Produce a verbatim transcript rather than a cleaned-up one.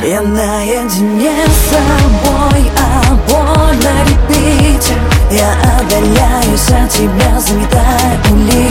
Я наедине с собой, а боль на репите. Я отдаляюсь от тебя, заметая улицы.